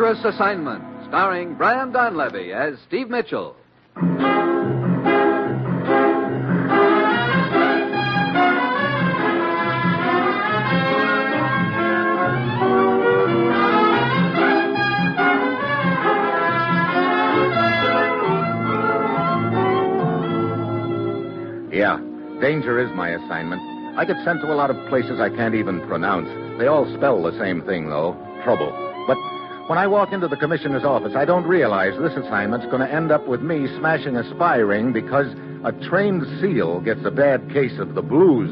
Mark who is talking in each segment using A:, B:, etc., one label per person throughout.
A: Dangerous Assignment, starring Brian Donlevy as Steve Mitchell.
B: Yeah, danger is my assignment. I get sent to a lot of places I can't even pronounce. They all spell the same thing, though, trouble. But when I walk into the commissioner's office, I don't realize this assignment's going to end up with me smashing a spy ring because a trained SEAL gets a bad case of the blues.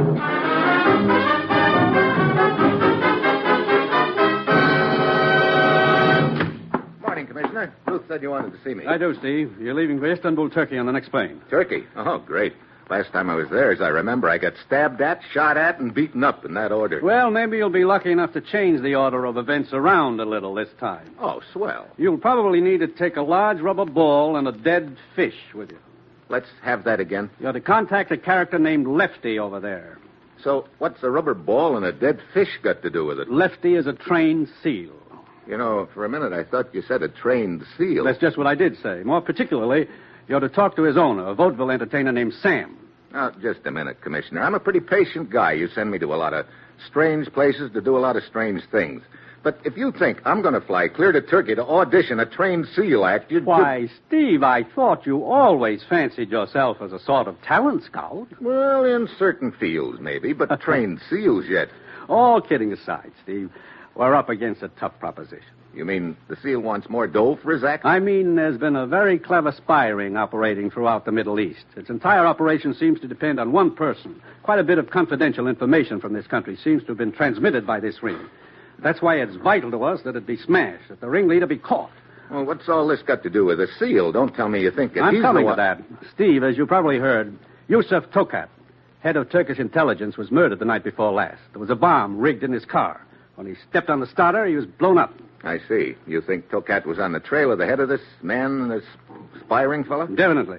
B: Morning, Commissioner. Ruth said you wanted to see me.
C: I do, Steve. You're leaving for Istanbul, Turkey on the next plane.
B: Turkey? Oh, great. Last time I was there, as I remember, I got stabbed at, shot at, and beaten up in that order.
C: Well, maybe you'll be lucky enough to change the order of events around a little this time.
B: Oh, swell.
C: You'll probably need to take a large rubber ball and a dead fish with you.
B: Let's have that again.
C: You're to contact a character named Lefty over there.
B: So, what's a rubber ball and a dead fish got to do with it?
C: Lefty is a trained SEAL.
B: You know, for a minute I thought you said a trained SEAL.
C: That's just what I did say. More particularly, you're to talk to his owner, a vaudeville entertainer named Sam.
B: Now, just a minute, Commissioner. I'm a pretty patient guy. You send me to a lot of strange places to do a lot of strange things. But if you think I'm going to fly clear to Turkey to audition a trained SEAL act, you'd...
C: Why, Steve, I thought you always fancied yourself as a sort of talent scout.
B: Well, in certain fields, maybe, but trained SEALs yet.
C: All kidding aside, Steve, we're up against a tough proposition.
B: You mean the SEAL wants more dough for his act?
C: I mean, there's been a very clever spy ring operating throughout the Middle East. Its entire operation seems to depend on one person. Quite a bit of confidential information from this country seems to have been transmitted by this ring. That's why it's vital to us that it be smashed, that the ringleader be caught.
B: Well, what's all this got to do with a SEAL? Don't tell me you think that
C: I'm
B: he's
C: coming
B: the
C: to
B: one...
C: that. Steve, as you probably heard, Yusuf Tokat, head of Turkish intelligence, was murdered the night before last. There was a bomb rigged in his car. When he stepped on the starter, he was blown up.
B: I see. You think Tokat was on the trail of the head of this man, this spy ring fellow?
C: Definitely.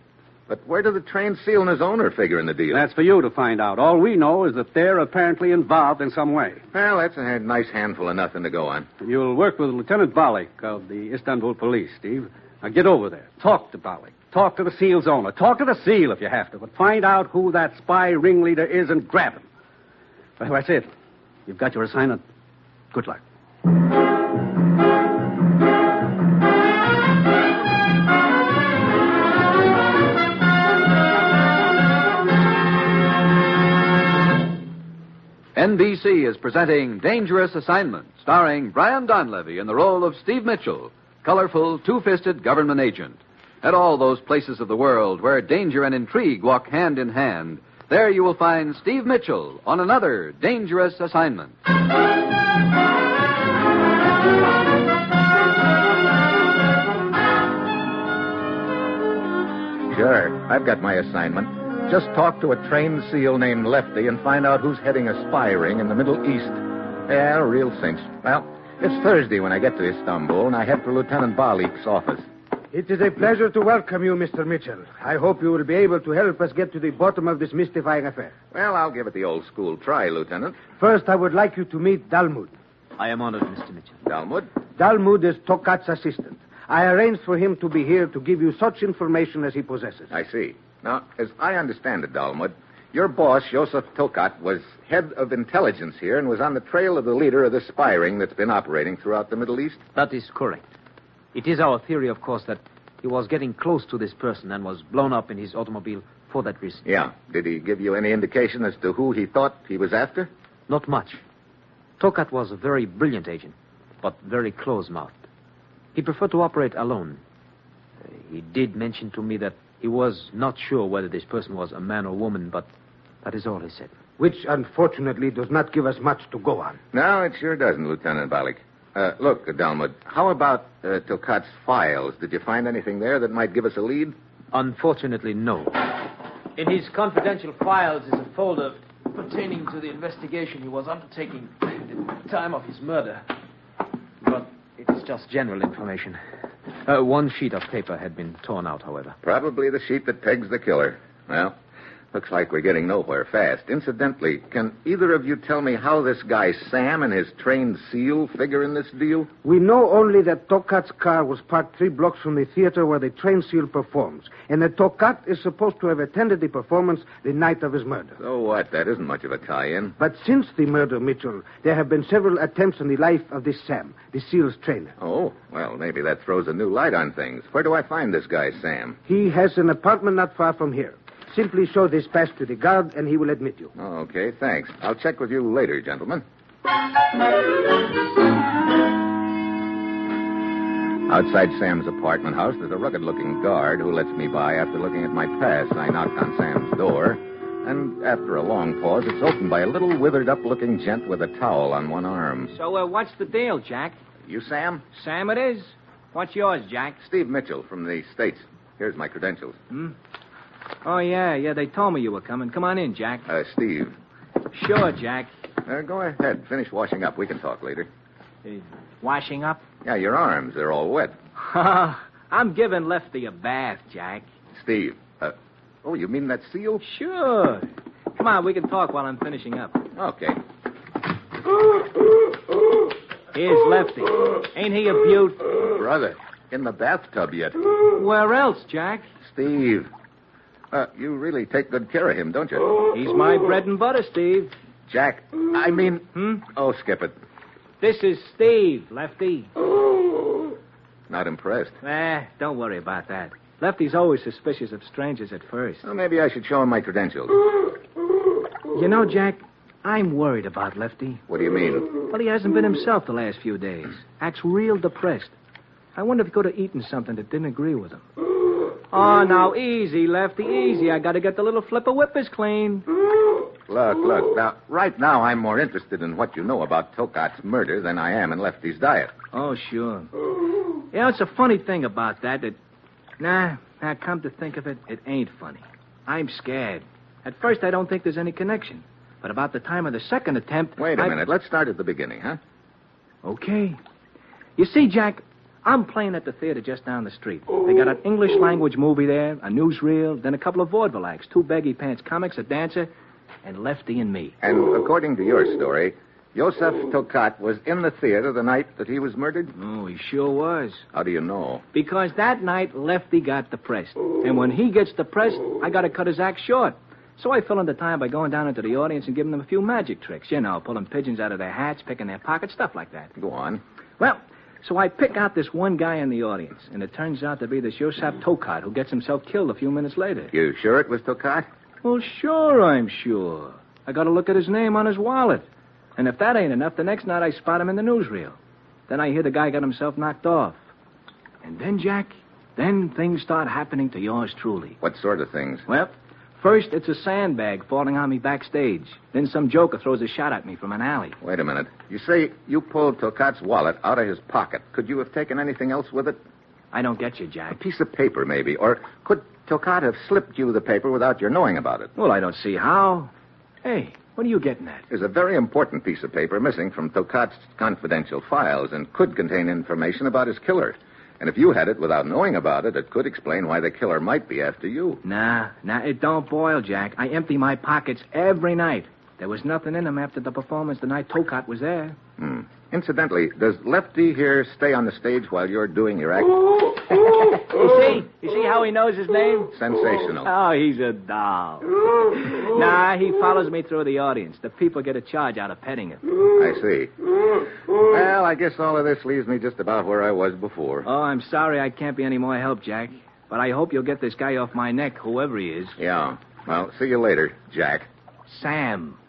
B: But where do the trained SEAL and his owner figure in the deal?
C: That's for you to find out. All we know is that they're apparently involved in some way.
B: Well, that's a nice handful of nothing to go on.
C: You'll work with Lieutenant Balik of the Istanbul police, Steve. Now get over there. Talk to Balik. Talk to the SEAL's owner. Talk to the SEAL if you have to. But find out who that spy ringleader is and grab him. Well, that's it. You've got your assignment. Good luck.
A: NBC is presenting Dangerous Assignment, starring Brian Donlevy in the role of Steve Mitchell, colorful, two-fisted government agent. At all those places of the world where danger and intrigue walk hand in hand, there you will find Steve Mitchell on another Dangerous Assignment.
B: Sure, I've got my assignment. Just talk to a trained SEAL named Lefty and find out who's heading a spy ring in the Middle East. Yeah, a real cinch. Well, it's Thursday when I get to Istanbul, and I head for Lieutenant Balik's office.
D: It is a pleasure to welcome you, Mr. Mitchell. I hope you will be able to help us get to the bottom of this mystifying affair.
B: Well, I'll give it the old school try, Lieutenant.
D: First, I would like you to meet Dalmud.
E: I am honored, Mr. Mitchell.
B: Dalmud?
D: Dalmud is Tokat's assistant. I arranged for him to be here to give you such information as he possesses.
B: I see. Now, as I understand it, Dalmud, your boss, Yusuf Tokat, was head of intelligence here and was on the trail of the leader of the spy ring that's been operating throughout the Middle East?
E: That is correct. It is our theory, of course, that he was getting close to this person and was blown up in his automobile for that reason.
B: Yeah. Did he give you any indication as to who he thought he was after?
E: Not much. Tokat was a very brilliant agent, but very close-mouthed. He preferred to operate alone. He did mention to me that he was not sure whether this person was a man or woman, but that is all he said.
D: Which, unfortunately, does not give us much to go on.
B: No, it sure doesn't, Lieutenant Balik. Look, Dalmud, how about Tokat's files? Did you find anything there that might give us a lead?
E: Unfortunately, no. In his confidential files is a folder pertaining to the investigation he was undertaking at the time of his murder. But it is just general information. One sheet of paper had been torn out, however.
B: Probably the sheet that pegs the killer. Well, Looks like we're getting nowhere fast. Incidentally, can either of you tell me how this guy Sam and his trained SEAL figure in this deal?
D: We know only that Tokat's car was parked 3 blocks from the theater where the trained SEAL performs, and that Tokat is supposed to have attended the performance the night of his murder.
B: So what? That isn't much of a tie-in.
D: But since the murder, Mitchell, there have been several attempts on the life of this Sam, the SEAL's trainer.
B: Oh, well, maybe that throws a new light on things. Where do I find this guy Sam?
D: He has an apartment not far from here. Simply show this pass to the guard, and he will admit you.
B: Oh, okay, thanks. I'll check with you later, gentlemen. Outside Sam's apartment house, there's a rugged-looking guard who lets me by after looking at my pass. I knocked on Sam's door, and after a long pause, it's opened by a little withered-up-looking gent with a towel on one arm.
F: So, what's the deal, Jack?
B: You Sam?
F: Sam it is. What's yours, Jack?
B: Steve Mitchell from the States. Here's my credentials.
F: Oh, yeah, they told me you were coming. Come on in, Jack.
B: Steve.
F: Sure, Jack.
B: Go ahead. Finish washing up. We can talk later.
F: Washing up?
B: Yeah, your arms. They're all wet.
F: I'm giving Lefty a bath, Jack.
B: Steve. Oh, you mean that SEAL?
F: Sure. Come on, we can talk while I'm finishing up.
B: Okay.
F: Here's Lefty. Ain't he a beaut?
B: Brother, in the bathtub yet.
F: Where else, Jack?
B: Steve. You really take good care of him, don't you?
F: He's my bread and butter, Steve.
B: Jack, I mean... Oh, skip it.
F: This is Steve, Lefty.
B: Not impressed.
F: Don't worry about that. Lefty's always suspicious of strangers at first.
B: Well, maybe I should show him my credentials.
F: You know, Jack, I'm worried about Lefty.
B: What do you mean?
F: Well, he hasn't been himself the last few days. Acts real depressed. I wonder if he could have eaten something that didn't agree with him. Oh, now, easy, Lefty, easy. I got to get the little flipper whippers clean.
B: Look. Now, right now, I'm more interested in what you know about Tokat's murder than I am in Lefty's diet.
F: Oh, sure. You know, it's a funny thing about that. Nah, come to think of it, it ain't funny. I'm scared. At first, I don't think there's any connection. But about the time of the second attempt...
B: Wait a minute. Let's start at the beginning, huh?
F: Okay. You see, Jack, I'm playing at the theater just down the street. They got an English-language movie there, a newsreel, then a couple of vaudeville acts, 2 baggy pants comics, a dancer, and Lefty and me.
B: And according to your story, Josef Tokat was in the theater the night that he was murdered?
F: Oh, he sure was.
B: How do you know?
F: Because that night, Lefty got depressed. And when he gets depressed, I got to cut his act short. So I fill in the time by going down into the audience and giving them a few magic tricks. You know, pulling pigeons out of their hats, picking their pockets, stuff like that.
B: Go on.
F: Well, so I pick out this one guy in the audience, and it turns out to be this Josef Tokat who gets himself killed a few minutes later.
B: You sure it was Tokat?
F: Well, sure, I'm sure. I got to look at his name on his wallet. And if that ain't enough, the next night I spot him in the newsreel. Then I hear the guy got himself knocked off. And then, Jack, then things start happening to yours truly.
B: What sort of things?
F: Well, first it's a sandbag falling on me backstage. Then some joker throws a shot at me from an alley.
B: Wait a minute. You say you pulled Tokat's wallet out of his pocket. Could you have taken anything else with it?
F: I don't get you,
B: A
F: Jack.
B: piece of paper, maybe. Or could Tokat have slipped you the paper without your knowing about it?
F: Well, I don't see how. Hey, what are you getting at?
B: There's a very important piece of paper missing from Tokat's confidential files and could contain information about his killer. And if you had it without knowing about it, it could explain why the killer might be after you.
F: Nah, it don't boil, Jack. I empty my pockets every night. There was nothing in them after the performance the night Tokat was there.
B: Incidentally, does Lefty here stay on the stage while you're doing your act?
F: You see how he knows his name?
B: Sensational.
F: Oh, he's a doll. Nah, he follows me through the audience. The people get a charge out of petting him.
B: I see. Well, I guess all of this leaves me just about where I was before.
F: Oh, I'm sorry I can't be any more help, Jack. But I hope you'll get this guy off my neck, whoever he is.
B: Yeah. Well, see you later, Jack.
F: Sam.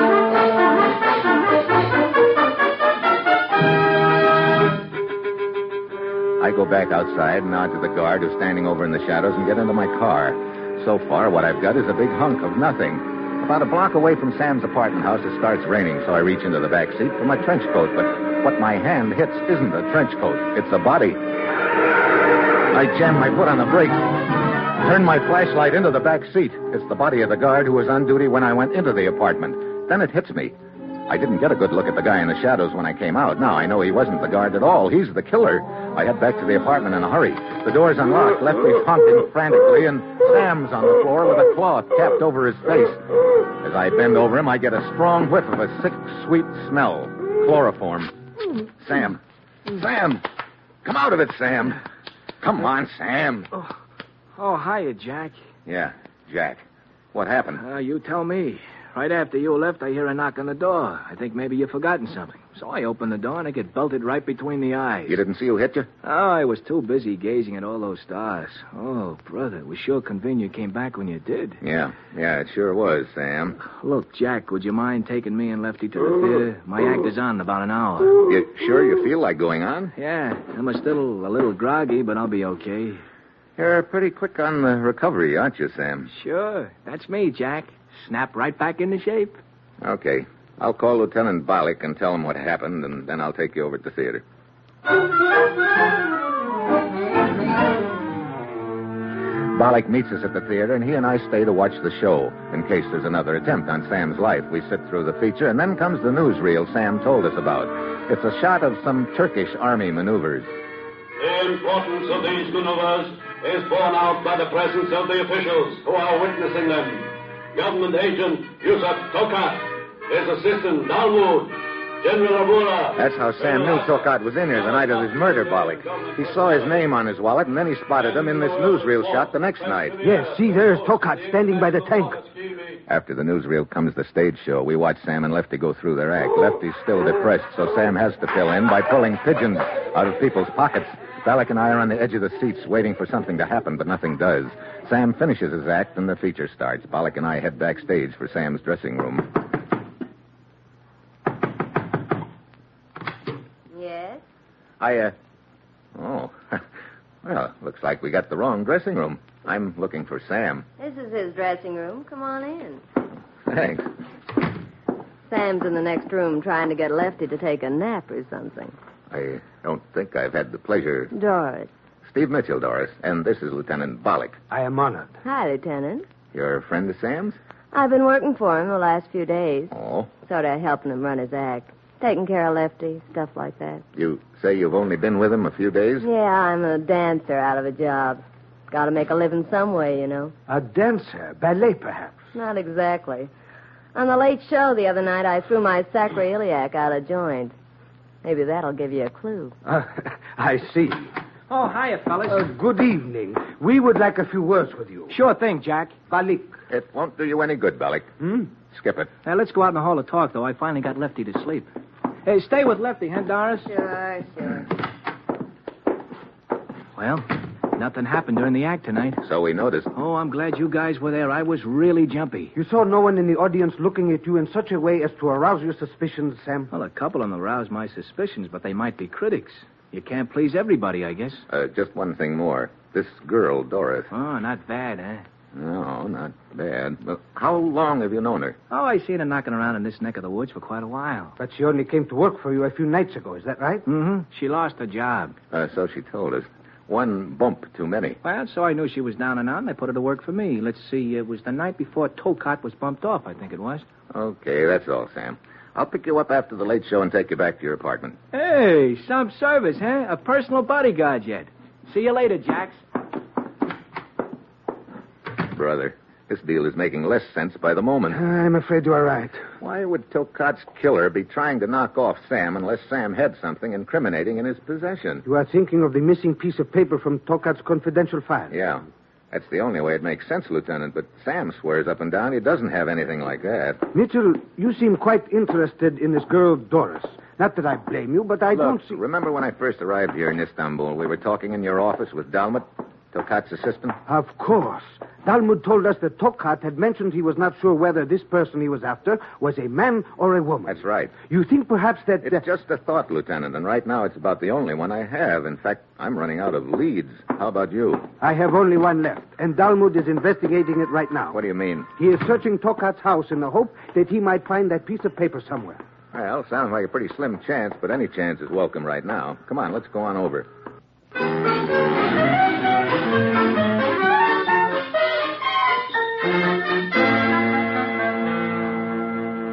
B: I go back outside, nod to the guard who's standing over in the shadows, and get into my car. So far, what I've got is a big hunk of nothing. About a block away from Sam's apartment house, it starts raining, so I reach into the back seat for my trench coat. But what my hand hits isn't a trench coat. It's a body. I jam my foot on the brake. Turn my flashlight into the back seat. It's the body of the guard who was on duty when I went into the apartment. Then it hits me. I didn't get a good look at the guy in the shadows when I came out. Now I know he wasn't the guard at all. He's the killer. I head back to the apartment in a hurry. The door's unlocked. Lefty's honking frantically, and Sam's on the floor with a cloth capped over his face. As I bend over him, I get a strong whiff of a sick, sweet smell. Chloroform. Sam. Sam! Come out of it, Sam. Come on, Sam.
F: Oh, hiya, Jack.
B: Yeah, Jack. What happened?
F: You tell me. Right after you left, I hear a knock on the door. I think maybe you've forgotten something. So I open the door, and I get belted right between the eyes.
B: You didn't see who hit you?
F: Oh, I was too busy gazing at all those stars. Oh, brother, it was sure convenient you came back when you did.
B: Yeah, it sure was, Sam.
F: Look, Jack, would you mind taking me and Lefty to the theater? My act is on in about an hour.
B: You sure you feel like going on?
F: Yeah, I'm still a little groggy, but I'll be okay.
B: You're pretty quick on the recovery, aren't you, Sam?
F: Sure, that's me, Jack. Snap right back into shape.
B: Okay. I'll call Lieutenant Bollick and tell him what happened, and then I'll take you over to the theater. Bollick meets us at the theater, and he and I stay to watch the show in case there's another attempt on Sam's life. We sit through the feature, and then comes the newsreel Sam told us about. It's a shot of some Turkish army maneuvers.
G: The importance of these maneuvers is borne out by the presence of the officials who are witnessing them. Government agent Yusuf Tokat, his assistant Dalmud, General Abula.
B: That's how Sam knew Tokat was in here the night of his murder, Bollick. He saw his name on his wallet, and then he spotted him in this newsreel shot the next night.
D: Yes, see, there's Tokat standing by the tank.
B: After the newsreel comes the stage show. We watch Sam and Lefty go through their act. Lefty's still depressed, so Sam has to fill in by pulling pigeons out of people's pockets. Bollick and I are on the edge of the seats waiting for something to happen, but nothing does. Sam finishes his act, and the feature starts. Bollick and I head backstage for Sam's dressing room.
H: Yes?
B: Oh. Well, looks like we got the wrong dressing room. I'm looking for Sam.
H: This is his dressing room. Come on in.
B: Thanks.
H: Sam's in the next room trying to get Lefty to take a nap or something.
B: I don't think I've had the pleasure.
H: Doris.
B: Steve Mitchell, Doris, and this is Lieutenant Bollick.
D: I am honored.
H: Hi, Lieutenant.
B: You're a friend of Sam's?
H: I've been working for him the last few days.
B: Oh.
H: Sort of helping him run his act. Taking care of Lefty, stuff like that.
B: You say you've only been with him a few days?
H: Yeah, I'm a dancer out of a job. Got to make a living some way, you know.
D: A dancer? Ballet, perhaps?
H: Not exactly. On the late show the other night, I threw my sacroiliac out of joint. Maybe that'll give you a clue.
D: I see.
F: Oh, hiya, fellas.
D: Good evening. We would like a few words with you.
F: Sure thing, Jack.
D: Ballick.
B: It won't do you any good, Bollick. Skip it.
F: Now, let's go out in the hall to talk, though. I finally got Lefty to sleep. Hey, stay with Lefty, huh, Doris?
H: Sure.
F: Well, nothing happened during the act tonight.
B: So we noticed.
F: Oh, I'm glad you guys were there. I was really jumpy.
D: You saw no one in the audience looking at you in such a way as to arouse your suspicions, Sam?
F: Well, a couple of them aroused my suspicions, but they might be critics. You can't please everybody, I guess.
B: Just one thing more. This girl, Doris.
F: Oh, not bad, huh?
B: No, not bad. Well, how long have you known her?
F: Oh, I seen her knocking around in this neck of the woods for quite a while.
D: But she only came to work for you a few nights ago, is that right?
F: Mm-hmm. She lost her job.
B: So she told us. One bump too many.
F: Well, so I knew she was down and out, and I put her to work for me. Let's see, it was the night before Tokat was bumped off, I think it was.
B: Okay, that's all, Sam. I'll pick you up after the late show and take you back to your apartment.
F: Hey, some service, huh? A personal bodyguard yet. See you later, Jax.
B: Brother, this deal is making less sense by the moment.
D: I'm afraid you are right.
B: Why would Tokat's killer be trying to knock off Sam unless Sam had something incriminating in his possession?
D: You are thinking of the missing piece of paper from Tokat's confidential file.
B: Yeah. That's the only way it makes sense, Lieutenant, but Sam swears up and down he doesn't have anything like that.
D: Mitchell, you seem quite interested in this girl, Doris. Not that I blame you, but I don't see...
B: Remember when I first arrived here in Istanbul, we were talking in your office with Dalmut, Tokat's assistant?
D: Of course. Dalmud told us that Tokat had mentioned he was not sure whether this person he was after was a man or a woman.
B: That's right.
D: You think perhaps that...
B: It's just a thought, Lieutenant, and right now it's about the only one I have. In fact, I'm running out of leads. How about you?
D: I have only one left, and Dalmud is investigating it right now.
B: What do you mean?
D: He is searching Tokat's house in the hope that he might find that piece of paper somewhere.
B: Well, sounds like a pretty slim chance, but any chance is welcome right now. Come on, let's go on over.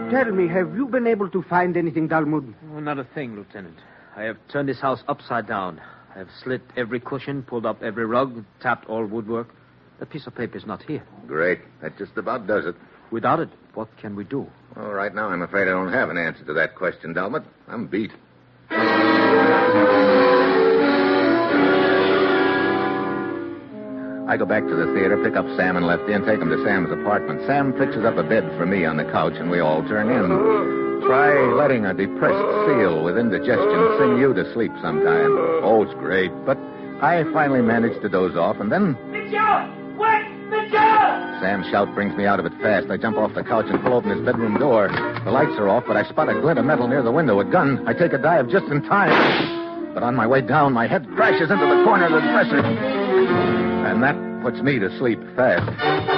D: Tell me, have you been able to find anything, Dalmud?
E: Oh, not a thing, Lieutenant. I have turned this house upside down. I have slit every cushion, pulled up every rug, tapped all woodwork. That piece of paper is not here.
B: Great. That just about does it.
E: Without it, what can we do?
B: Well, right now, I'm afraid I don't have an answer to that question, Dalmut. I'm beat. I go back to the theater, pick up Sam and Lefty, and take them to Sam's apartment. Sam fixes up a bed for me on the couch, and we all turn in. Try letting a depressed seal with indigestion sing you to sleep sometime. Oh, it's great. But I finally manage to doze off, and then...
I: Mitchell! Wait! Mitchell!
B: Sam's shout brings me out of it fast. I jump off the couch and pull open his bedroom door. The lights are off, but I spot a glint of metal near the window. A gun. I take a dive just in time. But on my way down, my head crashes into the corner of the dresser. And that puts me to sleep fast.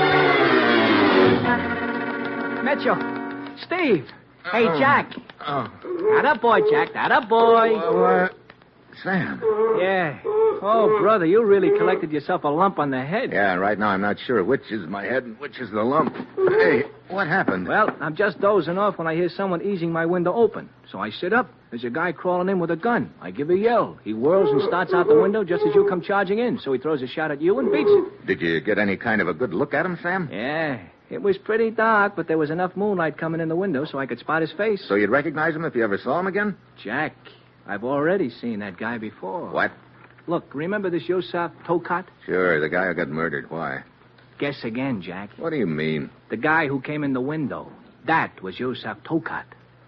F: Mitchell. Steve. Hey, Jack. Atta boy, Jack. Atta boy.
B: Sam.
F: Yeah. Oh, brother, you really collected yourself a lump on the head.
B: Yeah, right now I'm not sure which is my head and which is the lump. Hey, what happened?
F: Well, I'm just dozing off when I hear someone easing my window open. So I sit up. There's a guy crawling in with a gun. I give a yell. He whirls and starts out the window just as you come charging in. So he throws a shot at you and beats it.
B: Did you get any kind of a good look at him, Sam?
F: Yeah. It was pretty dark, but there was enough moonlight coming in the window so I could spot his face.
B: So you'd recognize him if you ever saw him again?
F: Jack, I've already seen that guy before.
B: What?
F: Look, remember this Yosef Tokat?
B: Sure, the guy who got murdered. Why?
F: Guess again, Jack.
B: What do you mean?
F: The guy who came in the window. That was Yosef Tokat.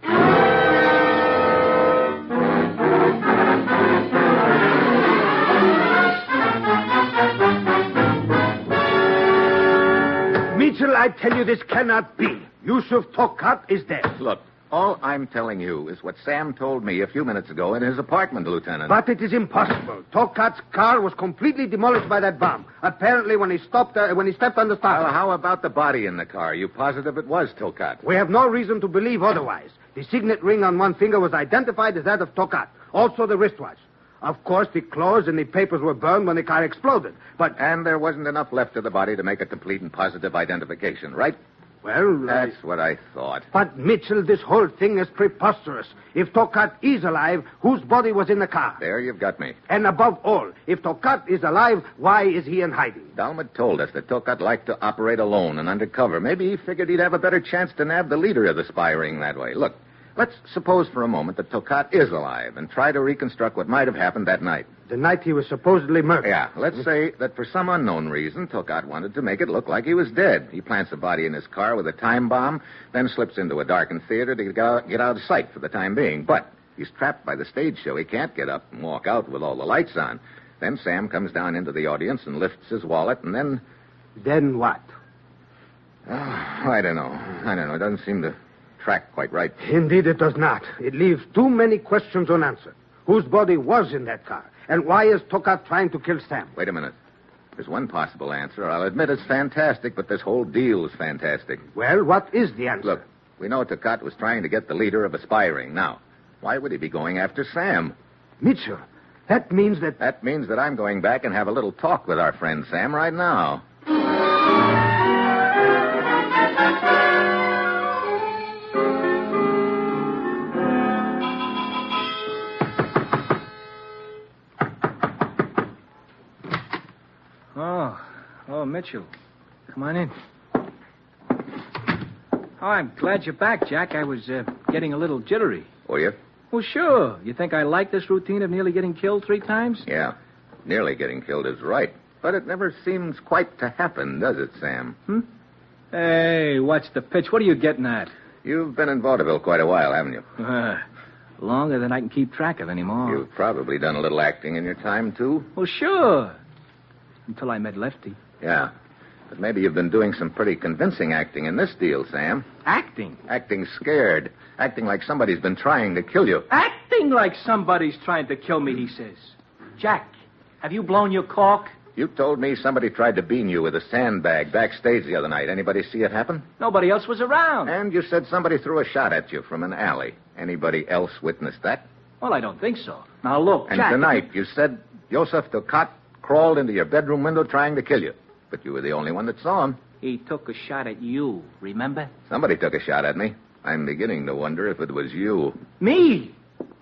D: Mitchell, I tell you this cannot be. Yusuf Tokat is dead.
B: Look, all I'm telling you is what Sam told me a few minutes ago in his apartment, Lieutenant.
D: But it is impossible. Tokat's car was completely demolished by that bomb. Apparently, when he stepped on the starter.
B: Well, how about the body in the car? You positive it was Tokat?
D: We have no reason to believe otherwise. The signet ring on one finger was identified as that of Tokat. Also the wristwatch. Of course, the clothes and the papers were burned when the car exploded.
B: And there wasn't enough left of the body to make a complete and positive identification, right?
D: Well,
B: That's what I thought.
D: But, Mitchell, this whole thing is preposterous. If Tokat is alive, whose body was in the car?
B: There you've got me.
D: And above all, if Tokat is alive, why is he in hiding?
B: Dalmut told us that Tokat liked to operate alone and undercover. Maybe he figured he'd have a better chance to nab the leader of the spy ring that way. Look, let's suppose for a moment that Tokat is alive and try to reconstruct what might have happened that night.
D: The night he was supposedly murdered.
B: Yeah, let's say that for some unknown reason, Tokat wanted to make it look like he was dead. He plants a body in his car with a time bomb, then slips into a darkened theater to get out of sight for the time being. But he's trapped by the stage show. He can't get up and walk out with all the lights on. Then Sam comes down into the audience and lifts his wallet, and then...
D: Then what?
B: Oh, I don't know. It doesn't seem to track quite right.
D: Indeed, it does not. It leaves too many questions unanswered. Whose body was in that car? And why is Tokat trying to kill Sam?
B: Wait a minute. There's one possible answer. I'll admit it's fantastic, but this whole deal is fantastic.
D: Well, what is the answer?
B: Look, we know Tokat was trying to get the leader of a spy ring. Now, why would he be going after Sam?
D: Mitchell, that means that...
B: That means that I'm going back and have a little talk with our friend Sam right now.
F: Oh, Mitchell. Come on in. Oh, I'm glad you're back, Jack. I was getting a little jittery.
B: Were you?
F: Well, sure. You think I like this routine of nearly getting killed 3 times?
B: Yeah. Nearly getting killed is right. But it never seems quite to happen, does it, Sam?
F: Hey, what's the pitch? What are you getting at?
B: You've been in vaudeville quite a while, haven't you?
F: Longer than I can keep track of anymore.
B: You've probably done a little acting in your time, too.
F: Well, sure. Until I met Lefty.
B: Yeah. But maybe you've been doing some pretty convincing acting in this deal, Sam.
F: Acting?
B: Acting scared. Acting like somebody's been trying to kill you.
F: Acting like somebody's trying to kill me, he says. Jack, have you blown your cork?
B: You told me somebody tried to bean you with a sandbag backstage the other night. Anybody see it happen?
F: Nobody else was around.
B: And you said somebody threw a shot at you from an alley. Anybody else witnessed that?
F: Well, I don't think so. Now, look,
B: and
F: Jack...
B: And tonight, you said Yosef Tokat crawled into your bedroom window trying to kill you. But you were the only one that saw him.
F: He took a shot at you, remember?
B: Somebody took a shot at me. I'm beginning to wonder if it was you.
F: Me?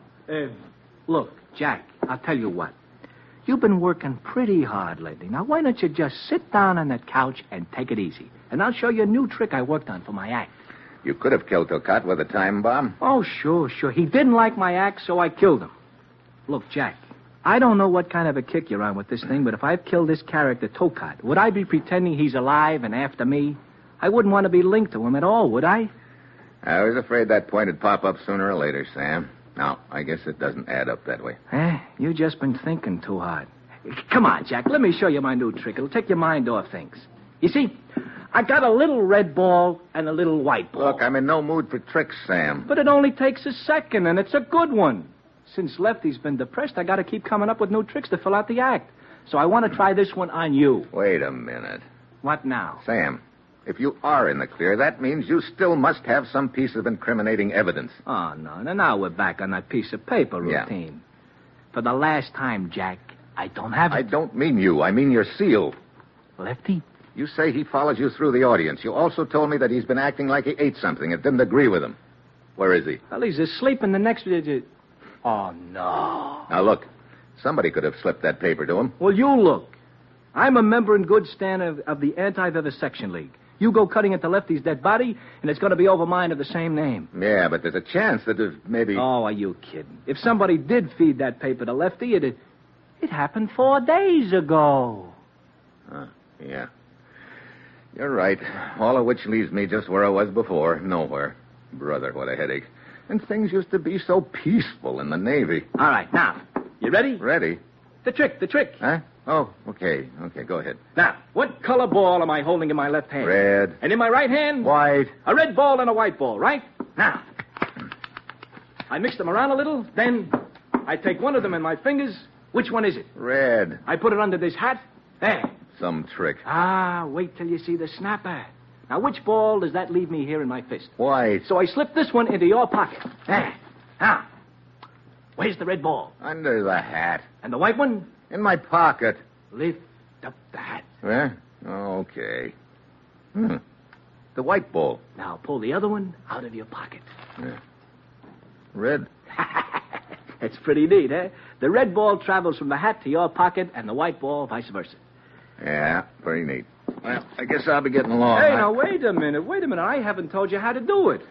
F: Look, Jack, I'll tell you what. You've been working pretty hard lately. Now, why don't you just sit down on that couch and take it easy? And I'll show you a new trick I worked on for my act.
B: You could have killed Tokat with a time bomb.
F: Oh, sure. He didn't like my act, so I killed him. Look, Jack, I don't know what kind of a kick you're on with this thing, but if I've killed this character, Tokat, would I be pretending he's alive and after me? I wouldn't want to be linked to him at all, would I?
B: I was afraid that point would pop up sooner or later, Sam. Now, I guess it doesn't add up that way.
F: You just been thinking too hard. Come on, Jack, let me show you my new trick. It'll take your mind off things. You see, I got a little red ball and a little white ball.
B: Look, I'm in no mood for tricks, Sam.
F: But it only takes a second, and it's a good one. Since Lefty's been depressed, I got to keep coming up with new tricks to fill out the act. So I want to try this one on you.
B: Wait a minute.
F: What now?
B: Sam, if you are in the clear, that means you still must have some piece of incriminating evidence.
F: Oh, no. Now we're back on that piece of paper routine. Yeah. For the last time, Jack, I don't have it.
B: I don't mean you. I mean your seal.
F: Lefty?
B: You say he follows you through the audience. You also told me that he's been acting like he ate something and didn't agree with him. Where is he?
F: Well, he's asleep in the next... Oh, no.
B: Now, look. Somebody could have slipped that paper to him.
F: Well, you look. I'm a member in good stand of the Anti-Vivisection League. You go cutting into Lefty's dead body, and it's going to be over mine of the same name.
B: Yeah, but there's a chance that there's maybe...
F: Oh, are you kidding? If somebody did feed that paper to Lefty, it happened 4 days ago.
B: Yeah. You're right. All of which leaves me just where I was before. Nowhere. Brother, what a headache. And things used to be so peaceful in the Navy.
F: All right, now, you ready?
B: Ready?
F: The trick.
B: Huh? Oh, okay. Okay, go ahead.
F: Now, what color ball am I holding in my left hand?
B: Red.
F: And in my right hand?
B: White.
F: A red ball and a white ball, right? Now, I mix them around a little, then I take one of them in my fingers. Which one is it?
B: Red.
F: I put it under this hat. There.
B: Some trick.
F: Wait till you see the snapper. Now, which ball does that leave me here in my fist?
B: White.
F: So I slip this one into your pocket. There. Now, where's the red ball?
B: Under the hat.
F: And the white one?
B: In my pocket.
F: Lift up the hat.
B: Yeah? Okay. The white ball.
F: Now pull the other one out of your pocket.
B: Yeah. Red.
F: It's pretty neat, eh? The red ball travels from the hat to your pocket, and the white ball vice versa.
B: Yeah, pretty neat. Well, I guess I'll be getting along.
F: Hey, now, wait a minute. I haven't told you how to do it.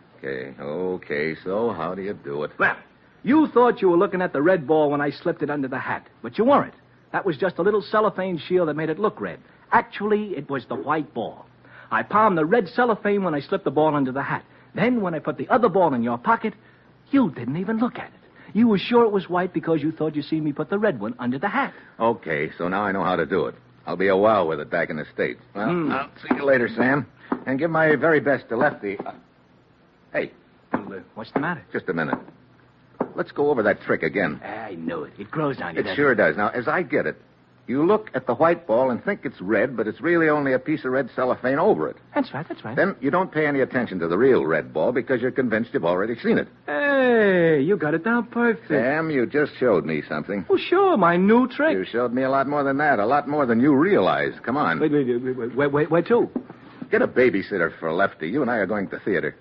B: Okay, so how do you do it?
F: Well, you thought you were looking at the red ball when I slipped it under the hat, but you weren't. That was just a little cellophane shield that made it look red. Actually, it was the white ball. I palmed the red cellophane when I slipped the ball under the hat. Then, when I put the other ball in your pocket, you didn't even look at it. You were sure it was white because you thought you seen me put the red one under the hat.
B: Okay, so now I know how to do it. I'll be a wow with it back in the States. Well, I'll see you later, Sam. And give my very best to Lefty. Hey.
F: What's the matter?
B: Just a minute. Let's go over that trick again.
F: I knew it. It grows on you,
B: It sure does. Now, as I get it, you look at the white ball and think it's red, but it's really only a piece of red cellophane over it.
F: That's right.
B: Then you don't pay any attention to the real red ball because you're convinced you've already seen it.
F: Hey, you got it down perfect.
B: Sam, you just showed me something.
F: Well, sure, my new trick.
B: You showed me a lot more than that, a lot more than you realize. Come on.
F: Wait, where to?
B: Get a babysitter for Lefty. You and I are going to theater.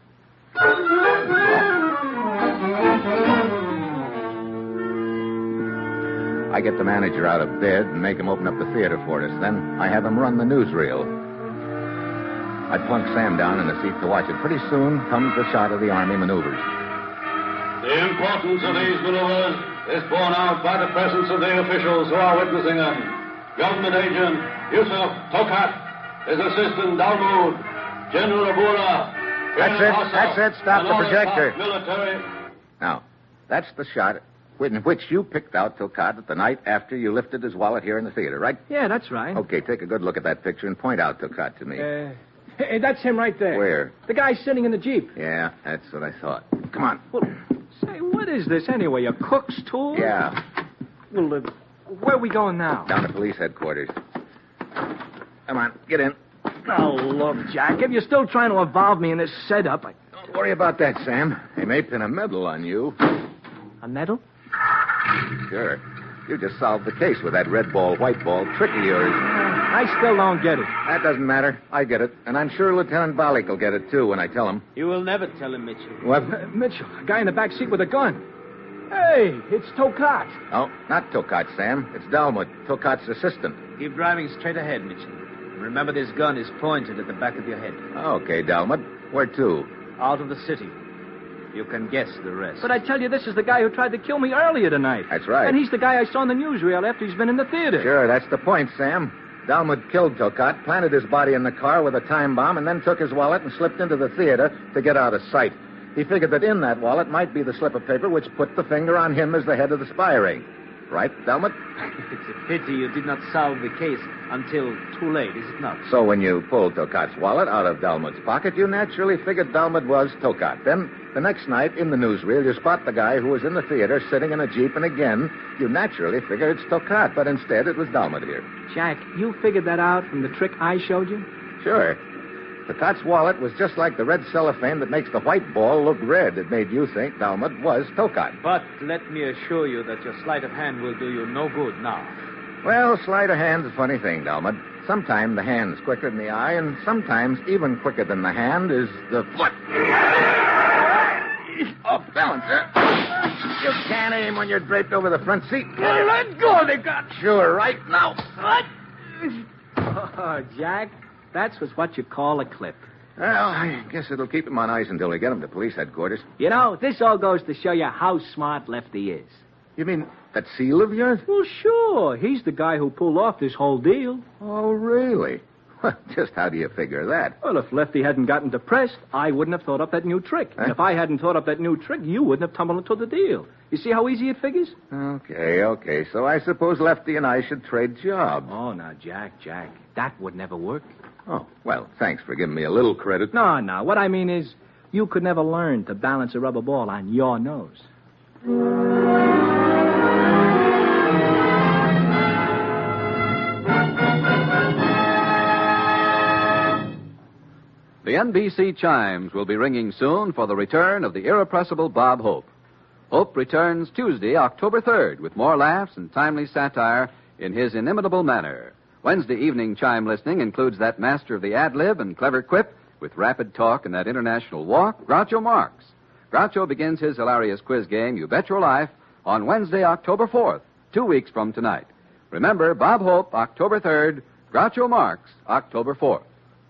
B: I get the manager out of bed and make him open up the theater for us. Then I have him run the newsreel. I plunk Sam down in the seat to watch it. Pretty soon comes the shot of the Army maneuvers.
G: The importance of these maneuvers is borne out by the presence of the officials who are witnessing them. Government agent Yusuf Tokat, his assistant Dalmud, General Abura.
B: That's it. Stop the projector.
G: Military.
B: Now, that's the shot in which you picked out Tokat the night after you lifted his wallet here in the theater, right?
F: Yeah, that's right.
B: Okay, take a good look at that picture and point out Tokat to me.
F: Hey, that's him right there.
B: Where?
F: The guy sitting in the Jeep.
B: Yeah, that's what I thought. Come on.
F: Well, say, what is this anyway, a cook's tool?
B: Yeah.
F: Well, where are we going now?
B: Down to police headquarters. Come on, get in.
F: Oh, look, Jack, if you're still trying to involve me in this setup,
B: Don't worry about that, Sam. They may pin a medal on you.
F: A medal?
B: Sure. You just solved the case with that red ball, white ball trick of yours.
F: I still don't get it.
B: That doesn't matter. I get it. And I'm sure Lieutenant Bollick will get it, too, when I tell him.
E: You will never tell him, Mitchell.
B: What?
F: Mitchell, a guy in the back seat with a gun. Hey, it's Tokat.
B: Oh, not Tokat, Sam. It's Dalmut, Tokat's assistant.
E: Keep driving straight ahead, Mitchell. Remember, this gun is pointed at the back of your head.
B: Okay, Dalmut. Where to?
E: Out of the city. You can guess the rest.
F: But I tell you, this is the guy who tried to kill me earlier tonight.
B: That's right.
F: And he's the guy I saw in the newsreel after he's been in the theater.
B: Sure, that's the point, Sam. Dalmut killed Tokat, planted his body in the car with a time bomb, and then took his wallet and slipped into the theater to get out of sight. He figured that in that wallet might be the slip of paper which put the finger on him as the head of the spy ring. Right, Dalmut?
E: It's a pity you did not solve the case until too late, is it not?
B: So when you pulled Tokat's wallet out of Dalmut's pocket, you naturally figured Dalmut was Tokat. Then, the next night, in the newsreel, you spot the guy who was in the theater sitting in a Jeep, and again, you naturally figure it's Tokat, but instead it was Dalmut here.
F: Jack, you figured that out from the trick I showed you?
B: Sure. Tokat's wallet was just like the red cellophane that makes the white ball look red. It made you think Dalmut was Tokat.
E: But let me assure you that your sleight of hand will do you no good now.
B: Well, sleight of hand's a funny thing, Dalmut. Sometimes the hand's quicker than the eye, and sometimes even quicker than the hand is the foot. Off balance, sir. You can't aim when you're draped over the front seat.
F: Let go, they got.
B: Sure, right now.
F: What? Oh, Jack, that's what you call a clip.
B: Well, I guess it'll keep him on ice until we get him to police headquarters.
F: You know, this all goes to show you how smart Lefty is.
B: You mean that seal of yours?
F: Well, sure. He's the guy who pulled off this whole deal.
B: Oh, really? Well, just how do you figure that?
F: Well, if Lefty hadn't gotten depressed, I wouldn't have thought up that new trick.
B: Huh?
F: And if I hadn't thought up that new trick, you wouldn't have tumbled into the deal. You see how easy it figures?
B: Okay. So I suppose Lefty and I should trade jobs.
F: Oh, now, Jack, that would never work.
B: Oh, well, thanks for giving me a little credit.
F: No. What I mean is, you could never learn to balance a rubber ball on your nose.
A: The NBC chimes will be ringing soon for the return of the irrepressible Bob Hope. Hope returns Tuesday, October 3rd, with more laughs and timely satire in his inimitable manner. Wednesday evening chime listening includes that master of the ad-lib and clever quip with rapid talk and that international walk, Groucho Marx. Groucho begins his hilarious quiz game, You Bet Your Life, on Wednesday, October 4th, 2 weeks from tonight. Remember, Bob Hope, October 3rd, Groucho Marx, October 4th.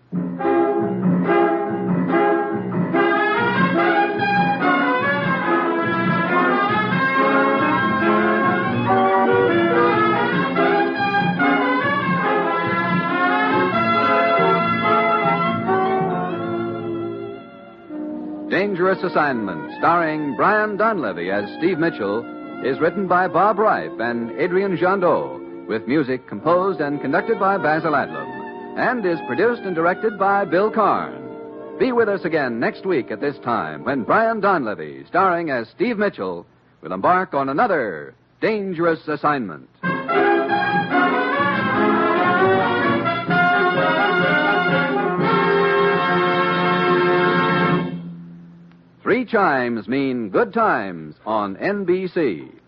A: Dangerous Assignment, starring Brian Donlevy as Steve Mitchell, is written by Bob Reif and Adrian Jandot, with music composed and conducted by Basil Adlam, and is produced and directed by Bill Karn. Be with us again next week at this time when Brian Donlevy, starring as Steve Mitchell, will embark on another Dangerous Assignment. 3 chimes mean good times on NBC.